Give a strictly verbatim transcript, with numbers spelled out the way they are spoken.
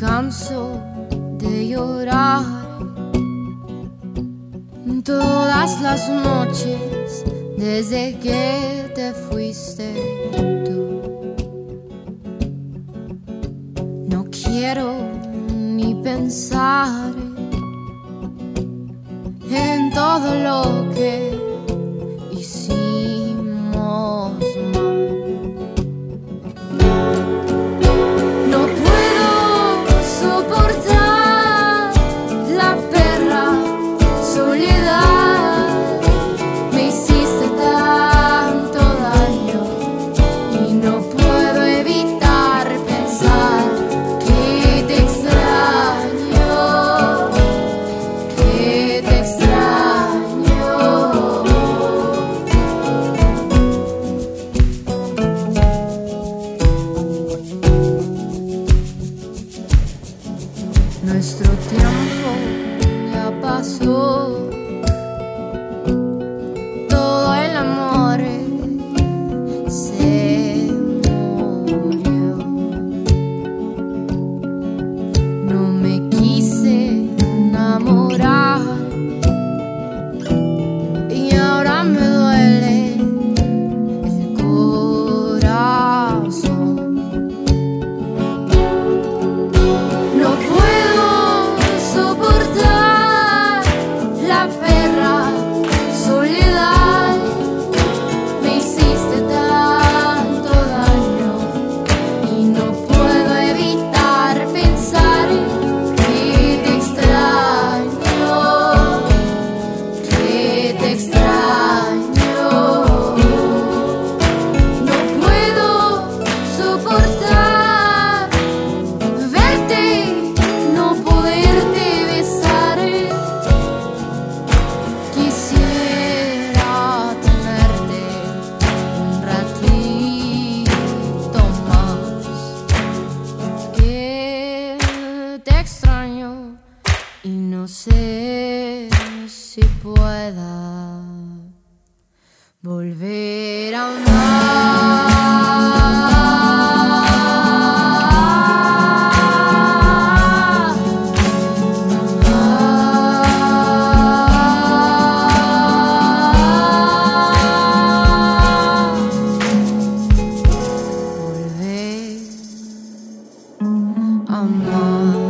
canso de llorar todas las noches desde que te fuiste tú. No quiero ni pensar en todo lo que hicimos mal. No puedo soportar la perra soledad. Me hiciste tanto daño y no puedo evitar pensar que te extraño, que te extraño. Nuestro tiempo ya pasó, todo el amor se murió. No me quise enamorar y ahora me duele el corazón. No puedo soportar la perra soledad. Me hiciste tanto daño y no puedo evitar pensar que te extraño, que te extraño. No puedo soportar verte, no poderte besar. Quisiera tenerte un ratito más, que te extraño y no sé si pueda volver a amar. Volver a amar.